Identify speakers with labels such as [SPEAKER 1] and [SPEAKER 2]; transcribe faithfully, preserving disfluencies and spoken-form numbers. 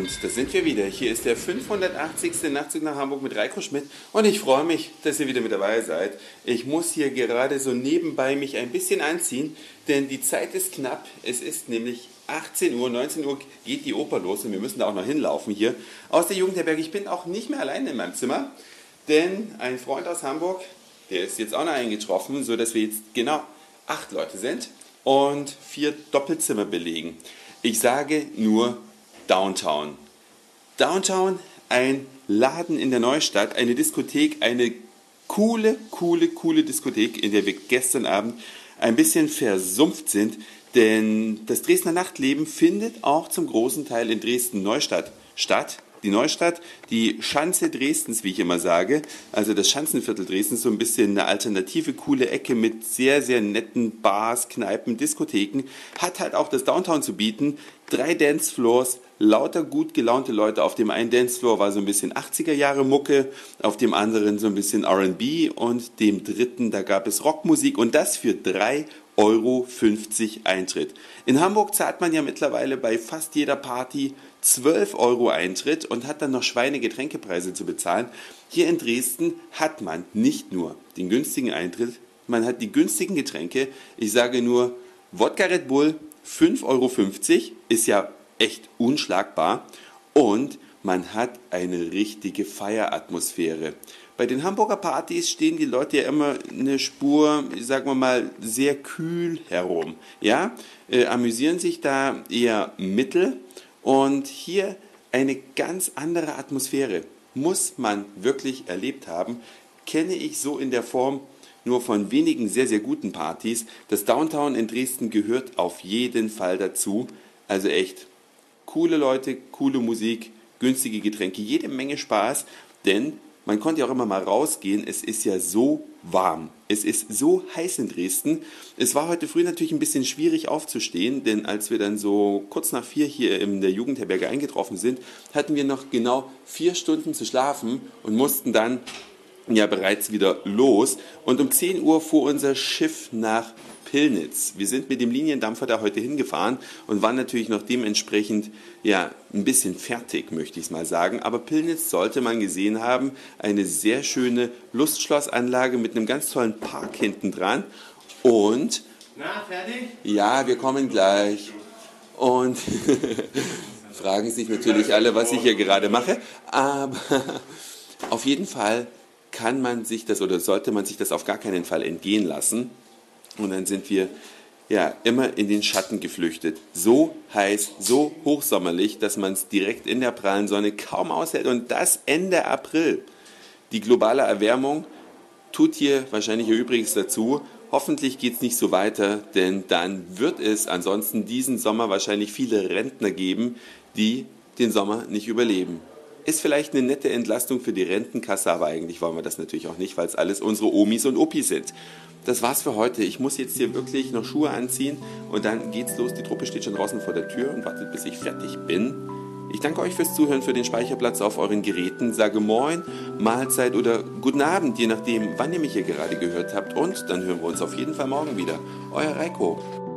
[SPEAKER 1] da sind wir wieder. Hier ist der fünfhundertachtzigste Nachtzug nach Hamburg mit Reiko Schmidt und ich freue mich, dass ihr wieder mit dabei seid. Ich muss hier gerade so nebenbei mich ein bisschen anziehen, denn die Zeit ist knapp. Es ist nämlich achtzehn Uhr, neunzehn Uhr geht die Oper los und wir müssen da auch noch hinlaufen hier aus der Jugendherberge. Ich bin auch nicht mehr alleine in meinem Zimmer, denn ein Freund aus Hamburg, der ist jetzt auch noch eingetroffen, sodass wir jetzt genau acht Leute sind und vier Doppelzimmer belegen. Ich sage nur Downtown. Downtown, ein Laden in der Neustadt, eine Diskothek, eine coole, coole, coole Diskothek, in der wir gestern Abend ein bisschen versumpft sind, denn das Dresdner Nachtleben findet auch zum großen Teil in Dresden-Neustadt statt. Die Neustadt, die Schanze Dresdens, wie ich immer sage, also das Schanzenviertel Dresdens, so ein bisschen eine alternative, coole Ecke mit sehr, sehr netten Bars, Kneipen, Diskotheken, hat halt auch das Downtown zu bieten. Drei Dancefloors, lauter gut gelaunte Leute. Auf dem einen Dancefloor war so ein bisschen achtziger Jahre Mucke, auf dem anderen so ein bisschen R und B und dem dritten, da gab es Rockmusik und das für drei Euro fünfzig Eintritt. In Hamburg zahlt man ja mittlerweile bei fast jeder Party zwölf Euro Eintritt und hat dann noch Schweinegetränkepreise zu bezahlen. Hier in Dresden hat man nicht nur den günstigen Eintritt, man hat die günstigen Getränke. Ich sage nur Wodka Red Bull, fünf Euro fünfzig, ist ja echt unschlagbar und man hat eine richtige Feieratmosphäre. Bei den Hamburger Partys stehen die Leute ja immer eine Spur, sagen wir mal, sehr kühl herum. Ja, äh, amüsieren sich da eher mittel und hier eine ganz andere Atmosphäre. Muss man wirklich erlebt haben, kenne ich so in der Form nur von wenigen sehr, sehr guten Partys. Das Downtown in Dresden gehört auf jeden Fall dazu. Also echt coole Leute, coole Musik, günstige Getränke, jede Menge Spaß, denn man konnte ja auch immer mal rausgehen, es ist ja so warm, es ist so heiß in Dresden. Es war heute früh natürlich ein bisschen schwierig aufzustehen, denn als wir dann so kurz nach vier hier in der Jugendherberge eingetroffen sind, hatten wir noch genau vier Stunden zu schlafen und mussten dann ja bereits wieder los. Und um zehn Uhr fuhr unser Schiff nach Pillnitz. Wir sind mit dem Liniendampfer da heute hingefahren und waren natürlich noch dementsprechend ja ein bisschen fertig, möchte ich es mal sagen. Aber Pillnitz sollte man gesehen haben, eine sehr schöne Lustschlossanlage mit einem ganz tollen Park hinten dran. Und
[SPEAKER 2] na, fertig?
[SPEAKER 1] Ja, wir kommen gleich. Und fragen sich natürlich alle, was ich hier gerade mache. Aber auf jeden Fall kann man sich das oder sollte man sich das auf gar keinen Fall entgehen lassen. Und dann sind wir ja immer in den Schatten geflüchtet. So heiß, so hochsommerlich, dass man es direkt in der prallen Sonne kaum aushält. Und das Ende April. Die globale Erwärmung tut hier wahrscheinlich ihr Übriges dazu. Hoffentlich geht es nicht so weiter, denn dann wird es ansonsten diesen Sommer wahrscheinlich viele Rentner geben, die den Sommer nicht überleben. Ist vielleicht eine nette Entlastung für die Rentenkasse, aber eigentlich wollen wir das natürlich auch nicht, weil es alles unsere Omis und Opis sind. Das war's für heute. Ich muss jetzt hier wirklich noch Schuhe anziehen und dann geht's los. Die Truppe steht schon draußen vor der Tür und wartet, bis ich fertig bin. Ich danke euch fürs Zuhören, für den Speicherplatz auf euren Geräten. Sage Moin, Mahlzeit oder Guten Abend, je nachdem, wann ihr mich hier gerade gehört habt. Und dann hören wir uns auf jeden Fall morgen wieder. Euer Reiko.